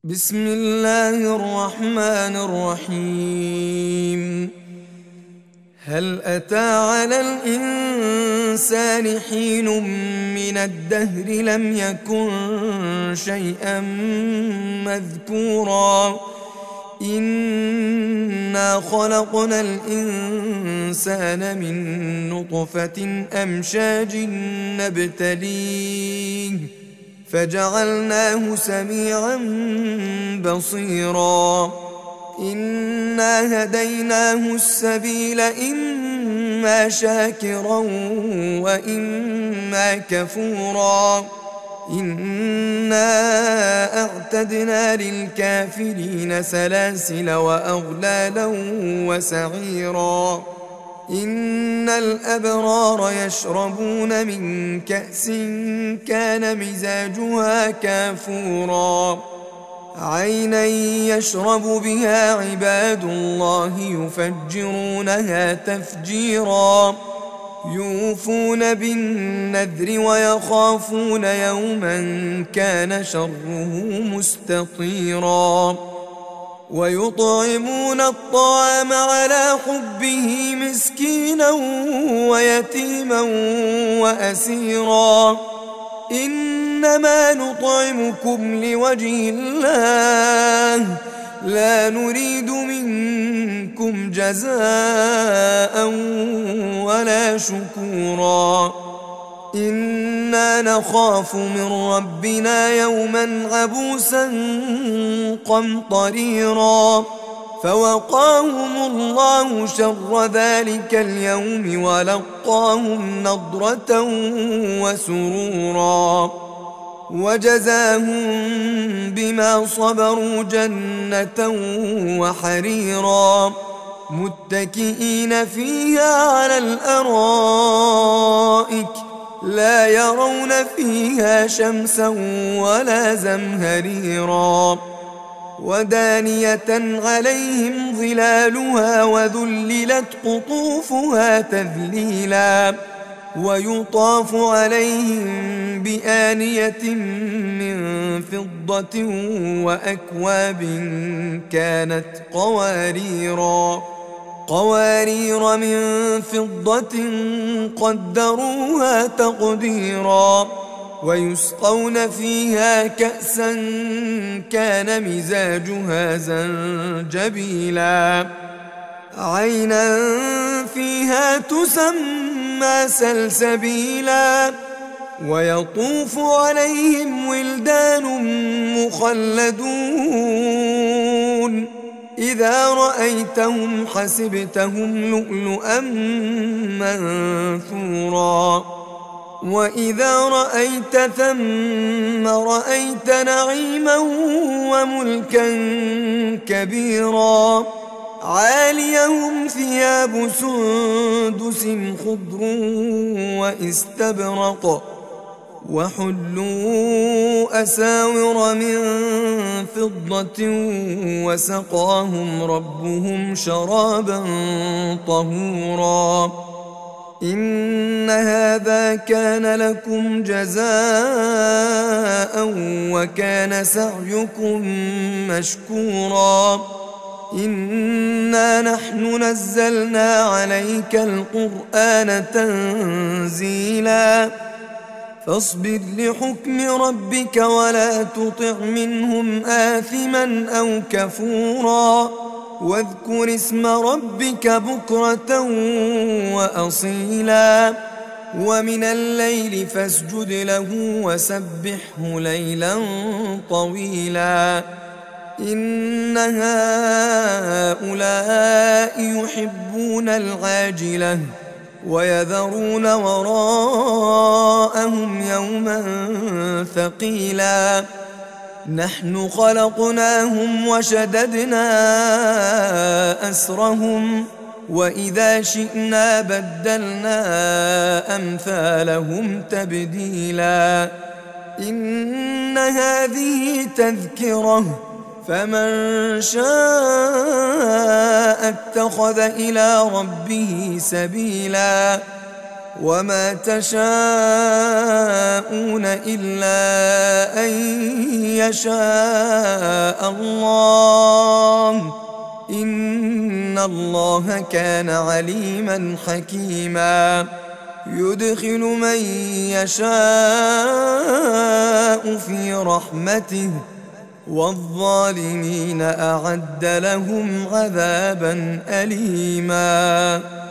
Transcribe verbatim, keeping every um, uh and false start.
بسم الله الرحمن الرحيم. هل أتى على الإنسان حين من الدهر لم يكن شيئا مذكورا إنا خلقنا الإنسان من نطفة أمشاج نبتليه فجعلناه سميعا بصيرا إنا هديناه السبيل إما شاكرا وإما كفورا إنا أعتدنا للكافرين سلاسل وأغلالا وسعيرا إن الأبرار يشربون من كأس كان مزاجها كافورا عينا يشرب بها عباد الله يفجرونها تفجيرا يوفون بالنذر ويخافون يوما كان شره مستطيرا ويطعمون الطعام على حبه مسكينا ويتيما وأسيرا إنما نطعمكم لوجه الله لا نريد منكم جزاء ولا شكورا إنا نخاف من ربنا يوما عبوسا قمطريرا فوقاهم الله شر ذلك اليوم ولقاهم نضرة وسرورا وجزاهم بما صبروا جنة وحريرا متكئين فيها على الأرائك لا يرون فيها شمسا ولا زمهريرا ودانية عليهم ظلالها وذللت قطوفها تذليلا ويطاف عليهم بآنية من فضة وأكواب كانت قواريرا قوارير من فضة قدروها تقديرا ويسقون فيها كأسا كان مزاجها زنجبيلا عينا فيها تسمى سلسبيلا ويطوف عليهم ولدان مخلدون إذا رأيتهم حسبتهم لؤلؤا منثورا وإذا رأيت ثم رأيت نعيما وملكا كبيرا عاليهم ثياب سندس خضر واستبرق وحلوا أساور من فضة وسقاهم ربهم شرابا طهورا إن هذا كان لكم جزاء وكان سعيكم مشكورا إنا نحن نزلنا عليك القرآن تنزيلا فاصبر لحكم ربك ولا تطع منهم آثما أو كفورا واذكر اسم ربك بكرة وأصيلا ومن الليل فاسجد له وسبحه ليلا طويلا إن هؤلاء يحبون العاجلة ويذرون وراءهم يوما ثقيلا نحن خلقناهم وشددنا أسرهم وإذا شئنا بدلنا أمثالهم تبديلا إن هذه تذكرة فمن شاء اتخذ إلى ربه سبيلا وما تشاءون إلا أن يشاء الله إن الله كان عليما حكيما يدخل من يشاء في رحمته والظالمين أعد لهم عذابا أليما.